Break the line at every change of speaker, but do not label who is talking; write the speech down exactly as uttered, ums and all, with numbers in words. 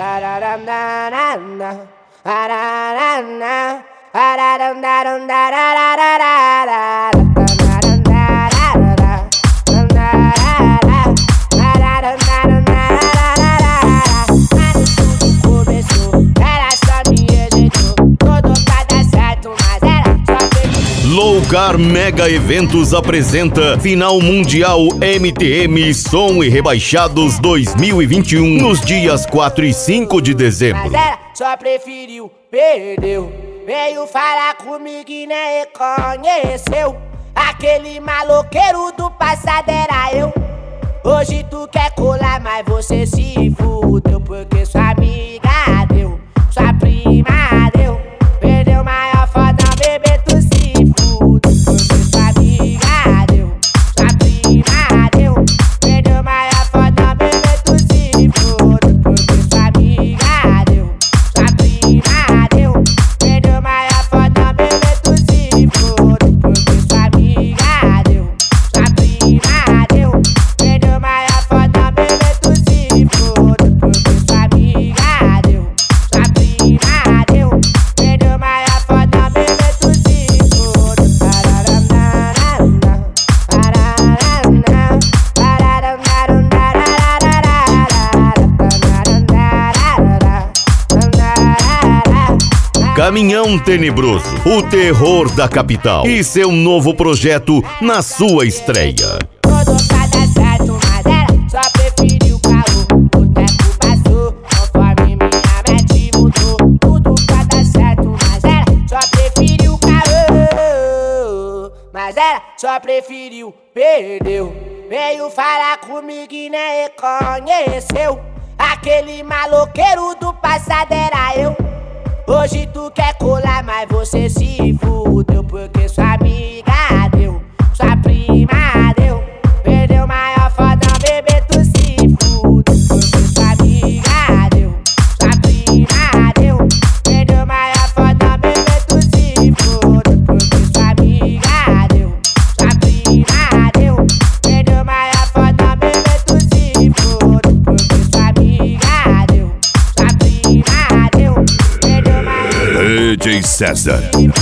Loucar Mega Eventos apresenta Final Mundial M T M Som e Rebaixados dois mil e vinte e um nos dias quatro e cinco de dezembro.
Mas ela só preferiu, perdeu. Veio falar comigo e nem reconheceu. Aquele maloqueiro do passado era eu. Hoje tu quer colar, mas você se fudeu. Porque sua amiga deu, sua prima deu. Perdeu maior foda, bebê, tu se fudeu. Porque sua amiga deu, sua prima deu. Perdeu maior foda, bebê, tu se fudeu. Porque sua amiga deu, sua prima deu. Perdeu maior foda, bebê, tu se fudeu. Porque sua amiga deu, sua prima deu. Perdeu maior foda, bebê, tu se fudeu. Porque sua amiga deu, sua prima deu. Perdeu maior foda, bebê, tu se fudeu.
Caminhão Tenebroso, o terror da capital e seu novo projeto na sua estreia.
Tudo pra dar certo, mas ela só preferiu o caô. O tempo passou, conforme minha mente mudou. Tudo pra dar certo, mas ela só preferiu o caô. Mas ela só preferiu, perdeu. Veio falar comigo e nem reconheceu. Aquele maloqueiro do passado era eu. Hoje tu quer colar, mas você se fudeu. Porque sua amiga deu, sua prima deu. Perdeu maior foda, bebê, tu se fudeu. Porque sua amiga deu, sua prima deu. Perdeu maior foda, bebê, tu se fudeu. Porque sua amiga deu, sua prima deu. Perdeu maior foda, bebê, tu se fudeu. Porque sua amiga deu, sua prima deu. Perdeu maior
D J César.